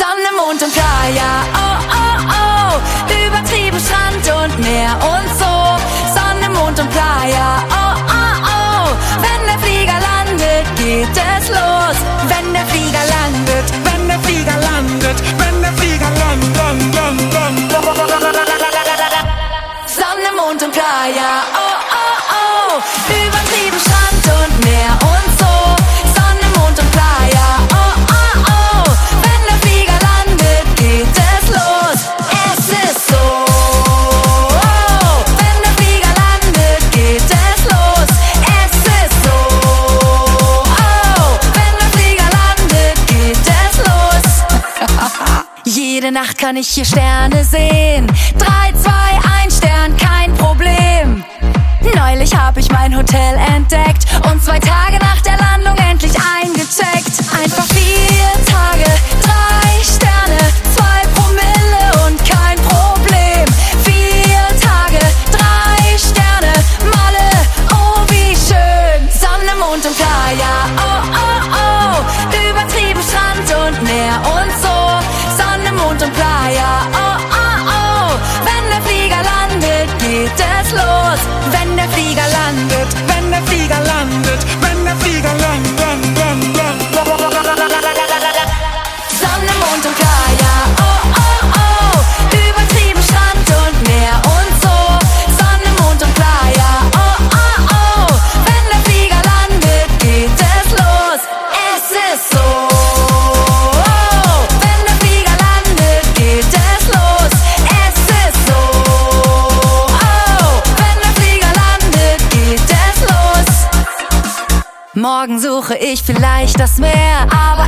Sonne, Mond und Playa, oh, oh, oh. Übertrieben Strand und Meer und so. Sonne, Mond und Playa, oh, oh, oh. Wenn der Flieger landet, geht es los. Wenn der Flieger landet, wenn der Flieger landet, wenn der Flieger landet. Sonne, Mond und Playa, oh, oh, oh. Übertrieben Strand und Meer und so. Sonne, Mond und Playa, oh, oh, oh. Wenn der Flieger landet, geht es los. Es ist so. Oh, wenn der Flieger landet, geht es los. Es ist so. Oh, wenn der Flieger landet, geht es los. Jede Nacht kann ich hier Sterne sehen. 3, 2, 1 Stern, kein Problem. Neulich hab ich mein Hotel entdeckt und 2 Tage nach der Landung endlich eingecheckt. Einfach 4 Tage, 3 Sterne, 2 Promille und kein Problem. 4 Tage, 3 Sterne, Malle, oh wie schön. Sonne, Mond und Playa, oh, oh, oh. Übertrieben Strand und Meer und so. Sonne, Mond und Playa, oh, oh, oh. Wenn der Flieger landet, geht es los. Wenn der Flieger landet, wenn der Flieger landet, wenn der Flieger landet. Sonne, Mond und Playa, oh, oh, oh. Übertrieben Strand und Meer und so. Sonne, Mond und Playa, oh, oh, oh. Wenn der Flieger landet, geht es los. Es ist so. Oh, wenn der Flieger landet, geht es los. Es ist so. Oh, wenn der Flieger landet, geht es los. Morgen suche ich vielleicht das Meer, aber